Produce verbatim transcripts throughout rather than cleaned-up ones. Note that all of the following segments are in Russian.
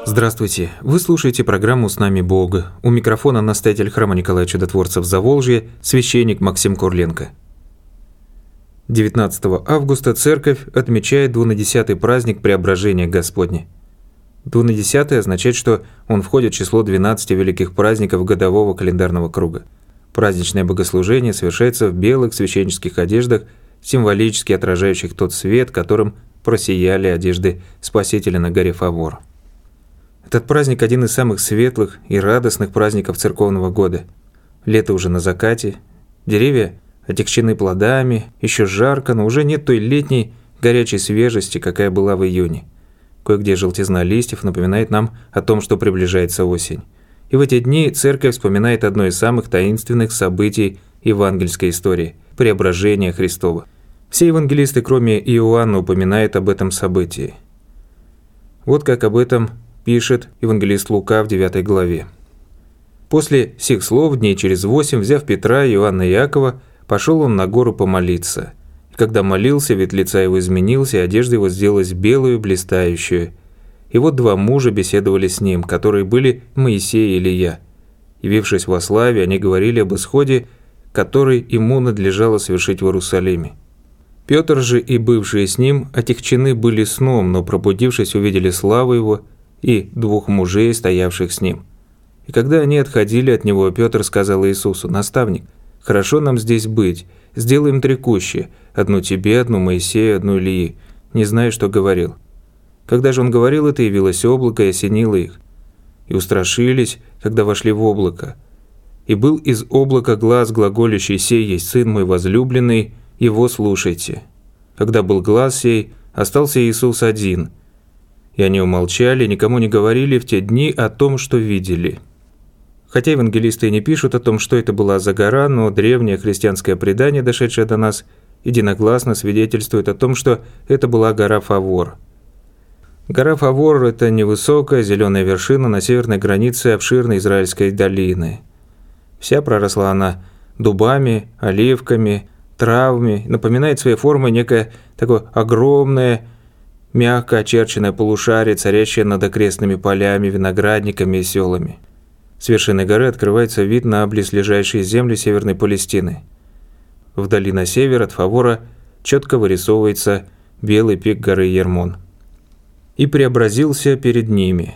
Здравствуйте! Вы слушаете программу «С нами Бог». У микрофона настоятель храма Николая Чудотворца в Заволжье, священник Максим Курленко. девятнадцатого августа церковь отмечает двунадесятый праздник Преображения Господня. Двунадесятый означает, что он входит в число двенадцати великих праздников годового календарного круга. Праздничное богослужение совершается в белых священнических одеждах, символически отражающих тот свет, которым просияли одежды Спасителя на горе Фавор. Этот праздник – один из самых светлых и радостных праздников церковного года. Лето уже на закате, деревья отягчены плодами, еще жарко, но уже нет той летней горячей свежести, какая была в июне. Кое-где желтизна листьев напоминает нам о том, что приближается осень. И в эти дни церковь вспоминает одно из самых таинственных событий евангельской истории – преображение Христова. Все евангелисты, кроме Иоанна, упоминают об этом событии. Вот как об этом пишет евангелист Лука в девятой главе. «После сих слов дней через восемь, взяв Петра, Иоанна и Иакова, пошел он на гору помолиться. И когда молился, вид лица его изменился, и одежда его сделалась белую, блистающую. И вот два мужа беседовали с ним, которые были Моисей и Илия. Явившись во славе, они говорили об исходе, который ему надлежало совершить в Иерусалиме. Петр же и бывшие с ним отягчены были сном, но, пробудившись, увидели славу его и двух мужей, стоявших с ним. И когда они отходили от него, Петр сказал Иисусу: «Наставник, хорошо нам здесь быть, сделаем три кущи, одну тебе, одну Моисею, одну Илии». Не знаю, что говорил. Когда же он говорил это, явилось облако и осенило их. И устрашились, когда вошли в облако. И был из облака глас, глаголящий: «Сей есть Сын мой возлюбленный, его слушайте». Когда был глас сей, остался Иисус один. И они умолчали, никому не говорили в те дни о том, что видели. Хотя евангелисты и не пишут о том, что это была за гора, но древнее христианское предание, дошедшее до нас, единогласно свидетельствует о том, что это была гора Фавор. Гора Фавор – это невысокая зеленая вершина на северной границе обширной Израильской долины. Вся проросла она дубами, оливками, травами, напоминает своей формой некое такое огромное, мягко очерченное полушарие, царящее над окрестными полями, виноградниками и селами. С вершины горы открывается вид на близлежащие земли Северной Палестины. Вдали на север от Фавора четко вырисовывается белый пик горы Ермон. «И преобразился перед ними»,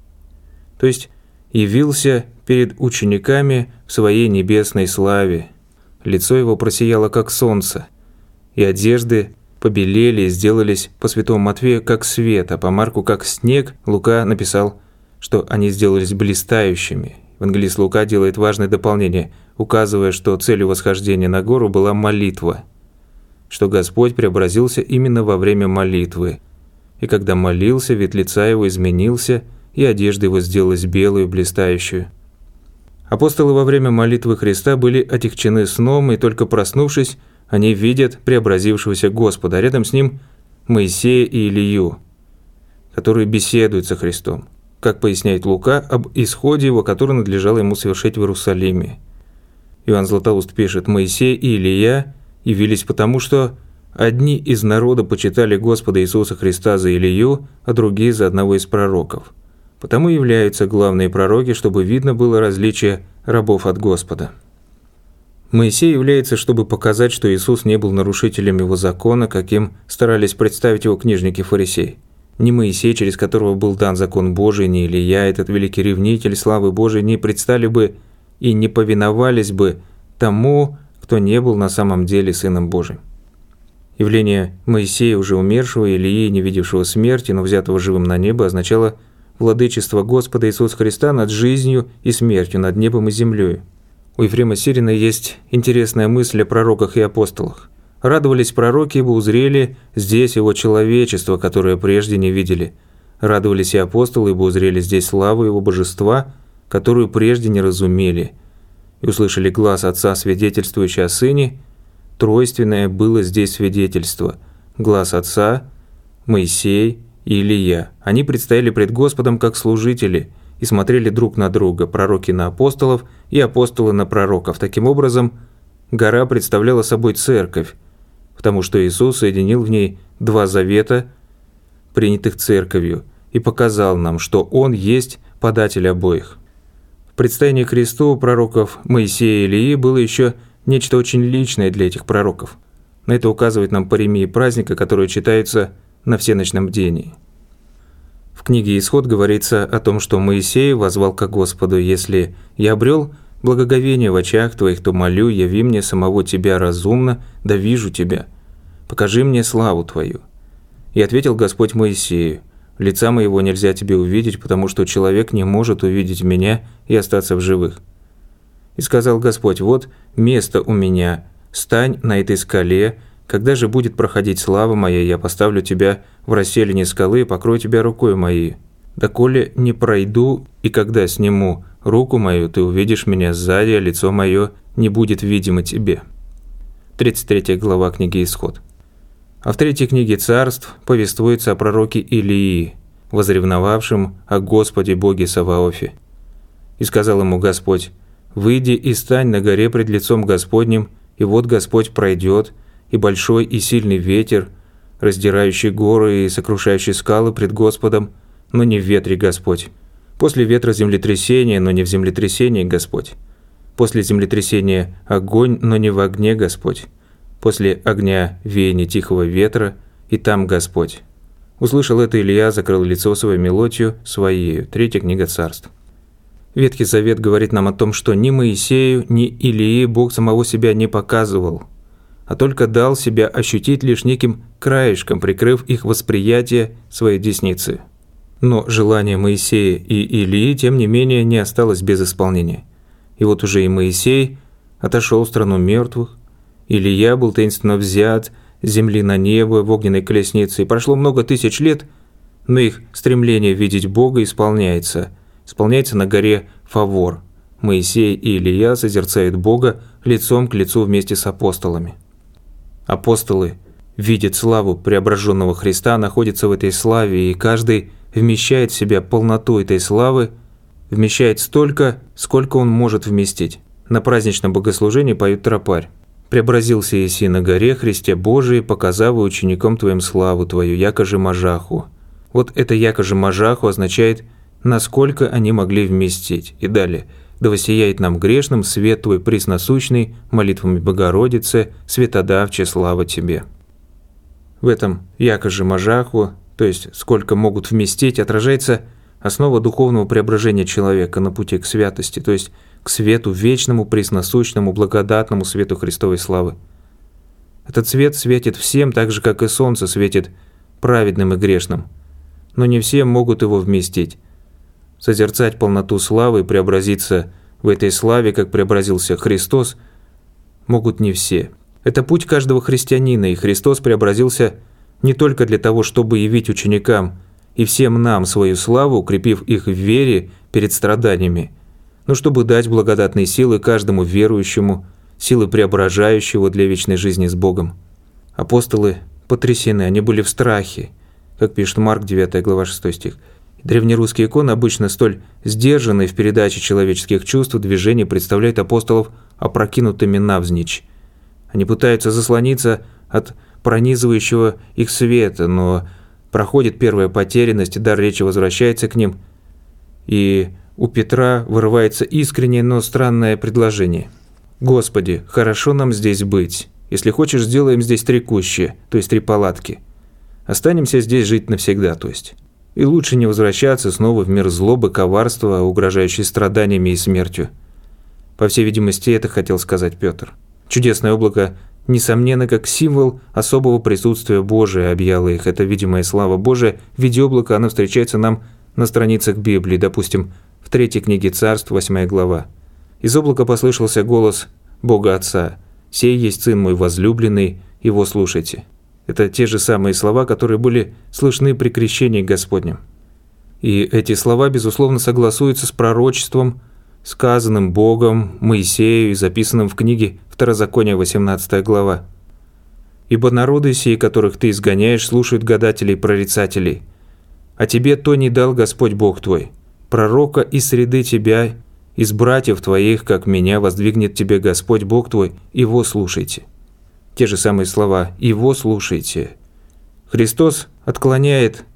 то есть явился перед учениками в своей небесной славе. Лицо его просияло, как солнце, и одежды побелели и сделались по святому Матфею, как свет, а по Марку, как снег. Лука написал, что они сделались блистающими. Евангелист Лука делает важное дополнение, указывая, что целью восхождения на гору была молитва, что Господь преобразился именно во время молитвы. И когда молился, вид лица его изменился, и одежда его сделалась белую, блистающую. Апостолы во время молитвы Христа были отягчены сном, и только проснувшись, они видят преобразившегося Господа, а рядом с ним Моисея и Илию, которые беседуют со Христом, как поясняет Лука, об исходе его, который надлежало ему совершить в Иерусалиме. Иоанн Златоуст пишет: «Моисей и Илия явились потому, что одни из народа почитали Господа Иисуса Христа за Илию, а другие за одного из пророков. Потому являются главные пророки, чтобы видно было различие рабов от Господа». Моисей является, чтобы показать, что Иисус не был нарушителем его закона, каким старались представить его книжники-фарисеи. Ни Моисей, через которого был дан закон Божий, ни Илия, этот великий ревнитель славы Божией, не предстали бы и не повиновались бы тому, кто не был на самом деле Сыном Божиим. Явление Моисея, уже умершего, Илии, не видевшего смерти, но взятого живым на небо, означало владычество Господа Иисуса Христа над жизнью и смертью, над небом и землей. У Ефрема Сирина есть интересная мысль о пророках и апостолах. Радовались пророки, ибо узрели здесь его человечество, которое прежде не видели. Радовались и апостолы, ибо узрели здесь славу его божества, которую прежде не разумели. И услышали глас Отца, свидетельствующий о Сыне. Тройственное было здесь свидетельство. Глас Отца, Моисей и Илия. Они предстояли пред Господом как служители и смотрели друг на друга, пророки на апостолов и апостолы на пророков. Таким образом, гора представляла собой церковь, потому что Иисус соединил в ней два завета, принятых церковью, и показал нам, что Он есть податель обоих. В предстоянии Христу у пророков Моисея и Илии было еще нечто очень личное для этих пророков. На это указывает нам паремия праздника, которые читаются на всеночном бдении. В книге «Исход» говорится о том, что Моисей воззвал ко Господу: «Если я обрел благоговение в очах Твоих, то молю, яви мне самого Тебя разумно, да вижу Тебя. Покажи мне славу Твою». И ответил Господь Моисею: «Лица моего нельзя тебе увидеть, потому что человек не может увидеть меня и остаться в живых». И сказал Господь: «Вот место у меня, стань на этой скале, когда же будет проходить слава моя, я поставлю тебя в расселине скалы и покрою тебя рукой моей. Доколе не пройду, и когда сниму руку мою, ты увидишь меня сзади, а лицо мое не будет видимо тебе». тридцать третья глава книги «Исход». А в третьей книге Царств повествуется о пророке Илии, возревновавшем о Господе Боге Саваофе. «И сказал ему Господь: выйди и стань на горе пред лицом Господним, и вот Господь пройдет, и большой и сильный ветер, раздирающий горы и сокрушающий скалы пред Господом, но не в ветре Господь. После ветра землетрясение, но не в землетрясении Господь. После землетрясения огонь, но не в огне Господь. После огня веяние тихого ветра, и там Господь». Услышал это Илия, закрыл лицо свое мелотью своею. Третья книга Царств. Ветхий Завет говорит нам о том, что ни Моисею, ни Илии Бог самого себя не показывал, а только дал себя ощутить лишь неким краешком, прикрыв их восприятие своей десницы. Но желание Моисея и Илии, тем не менее, не осталось без исполнения. И вот уже и Моисей отошел в страну мертвых, Илия был таинственно взят с земли на небо в огненной колеснице, и прошло много тысяч лет, но их стремление видеть Бога исполняется, исполняется на горе Фавор. Моисей и Илия созерцают Бога лицом к лицу вместе с апостолами. Апостолы видят славу преображенного Христа, находятся в этой славе, и каждый вмещает в себя полноту этой славы, вмещает столько, сколько он может вместить. На праздничном богослужении поют тропарь: «Преобразился еси на горе, Христе Божий, показав учеником Твоим славу Твою, якоже Мажаху». Вот это якоже Мажаху означает, насколько они могли вместить. И далее: «Да воссияет нам грешным свет Твой пресносущный, молитвами Богородицы, светодавче слава Тебе». В этом якоже Мажаху, то есть сколько могут вместить, отражается основа духовного преображения человека на пути к святости, то есть к свету вечному, пресносущному, благодатному свету Христовой славы. Этот свет светит всем, так же, как и солнце светит праведным и грешным, но не все могут его вместить. Созерцать полноту славы и преобразиться в этой славе, как преобразился Христос, могут не все. Это путь каждого христианина, и Христос преобразился не только для того, чтобы явить ученикам и всем нам свою славу, укрепив их в вере перед страданиями, но чтобы дать благодатные силы каждому верующему, силы преображающего для вечной жизни с Богом. Апостолы потрясены, они были в страхе, как пишет Марк, девятая глава, шестой стих. Древнерусские иконы, обычно столь сдержанные в передаче человеческих чувств, движений, представляют апостолов опрокинутыми навзничь. Они пытаются заслониться от пронизывающего их света, но проходит первая потерянность, дар речи возвращается к ним, и у Петра вырывается искреннее, но странное предложение: «Господи, хорошо нам здесь быть. Если хочешь, сделаем здесь три кущи, то есть три палатки. Останемся здесь жить навсегда, то есть. И лучше не возвращаться снова в мир злобы, коварства, угрожающий страданиями и смертью». По всей видимости, это хотел сказать Петр. Чудесное облако, несомненно, как символ особого присутствия Божия объяло их. Это видимая слава Божия в виде облака, она встречается нам на страницах Библии, допустим, в третьей книге Царств, восьмая глава. «Из облака послышался голос Бога Отца: сей есть Сын мой возлюбленный, его слушайте». Это те же самые слова, которые были слышны при крещении Господнем. И эти слова, безусловно, согласуются с пророчеством, сказанным Богом Моисею и записанным в книге Второзакония, восемнадцатая глава. «Ибо народы сии, которых ты изгоняешь, слушают гадателей и прорицателей. А тебе то не дал Господь Бог твой. Пророка из среды тебя, из братьев твоих, как меня, воздвигнет тебе Господь Бог твой, его слушайте». Те же самые слова «его слушайте». Христос отклоняет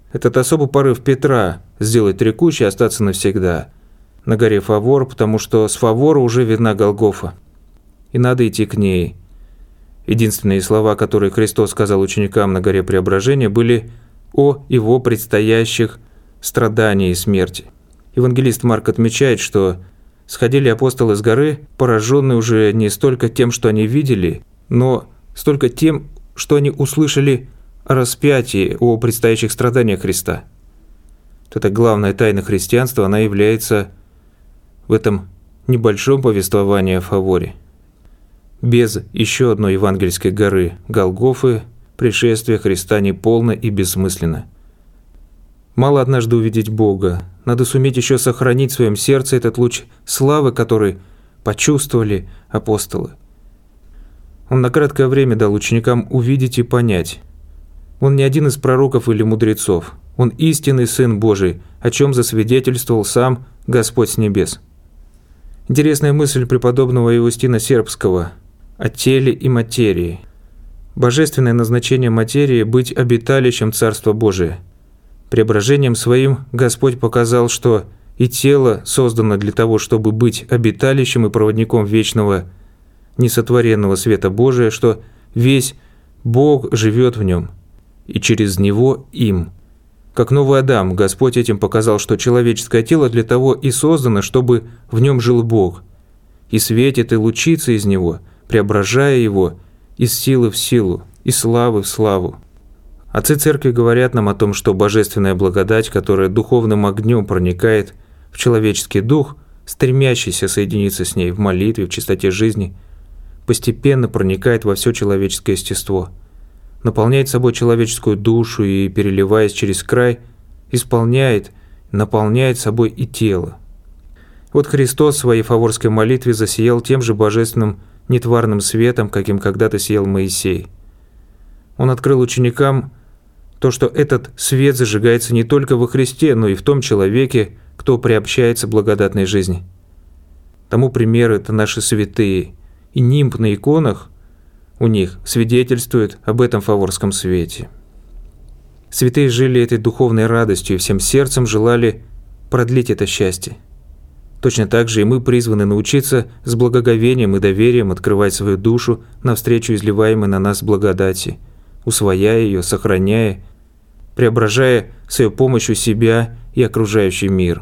Этот особый порыв Петра сделать три кущи и остаться навсегда на горе Фавор, потому что с Фавора уже видна Голгофа, и надо идти к ней. Единственные слова, которые Христос сказал ученикам на горе Преображения, были о его предстоящих страданиях и смерти. Евангелист Марк отмечает, что сходили апостолы с горы, пораженные уже не столько тем, что они видели, но столько тем, что они услышали о распятии, о предстоящих страданиях Христа. Вот эта главная тайна христианства, она является в этом небольшом повествовании о Фаворе. Без еще одной евангельской горы Голгофы пришествие Христа неполно и бессмысленно. Мало однажды увидеть Бога, надо суметь еще сохранить в своем сердце этот луч славы, который почувствовали апостолы. Он на краткое время дал ученикам увидеть и понять. Он не один из пророков или мудрецов, он истинный Сын Божий, о чем засвидетельствовал сам Господь с небес. Интересная мысль преподобного Иустина Сербского о теле и материи. Божественное назначение материи – быть обиталищем Царства Божия. Преображением своим Господь показал, что и тело создано для того, чтобы быть обиталищем и проводником вечного, несотворенного света Божия, что весь Бог живет в нем, и через него им. Как новый Адам, Господь этим показал, что человеческое тело для того и создано, чтобы в нем жил Бог, и светит и лучится из него, преображая его из силы в силу, из славы в славу. Отцы Церкви говорят нам о том, что божественная благодать, которая духовным огнем проникает в человеческий дух, стремящийся соединиться с ней в молитве, в чистоте жизни, постепенно проникает во все человеческое естество, наполняет собой человеческую душу и, переливаясь через край, исполняет, наполняет собой и тело. Вот Христос в своей фаворской молитве засиял тем же божественным нетварным светом, каким когда-то сиял Моисей. Он открыл ученикам то, что этот свет зажигается не только во Христе, но и в том человеке, кто приобщается к благодатной жизни. Тому пример – это наши святые, и нимб на иконах у них свидетельствует об этом фаворском свете. Святые жили этой духовной радостью и всем сердцем желали продлить это счастье. Точно так же и мы призваны научиться с благоговением и доверием открывать свою душу навстречу изливаемой на нас благодати, усвояя ее, сохраняя, преображая с ее помощью себя и окружающий мир.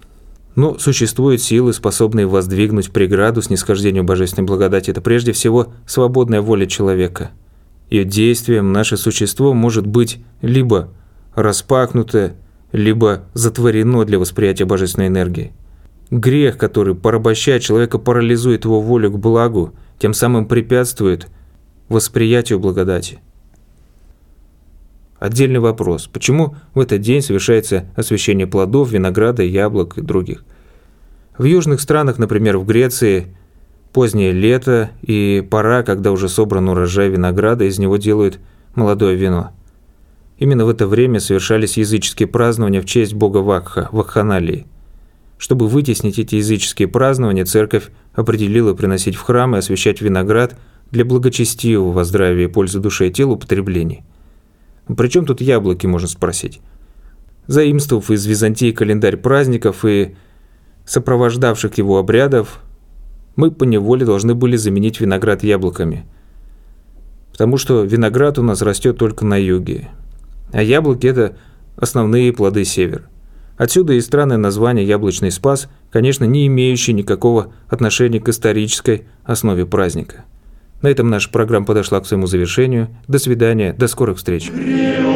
Но существуют силы, способные воздвигнуть преграду снисхождению божественной благодати. Это прежде всего свободная воля человека. Ее действием наше существо может быть либо распахнуто, либо затворено для восприятия божественной энергии. Грех, который порабощает человека, парализует его волю к благу, тем самым препятствует восприятию благодати. Отдельный вопрос. Почему в этот день совершается освящение плодов, винограда, яблок и других? В южных странах, например, в Греции, позднее лето и пора, когда уже собран урожай винограда, из него делают молодое вино. Именно в это время совершались языческие празднования в честь бога Вакха, Вакханалии. Чтобы вытеснить эти языческие празднования, церковь определила приносить в храм и освящать виноград для благочестивого во здравии и пользу душе и телу употребления. При чем тут яблоки, можно спросить? Заимствовав из Византии календарь праздников и сопровождавших его обрядов, мы поневоле должны были заменить виноград яблоками, потому что виноград у нас растет только на юге, а яблоки – это основные плоды севера. Отсюда и странное название «Яблочный спас», конечно, не имеющее никакого отношения к исторической основе праздника. На этом наша программа подошла к своему завершению. До свидания, до скорых встреч.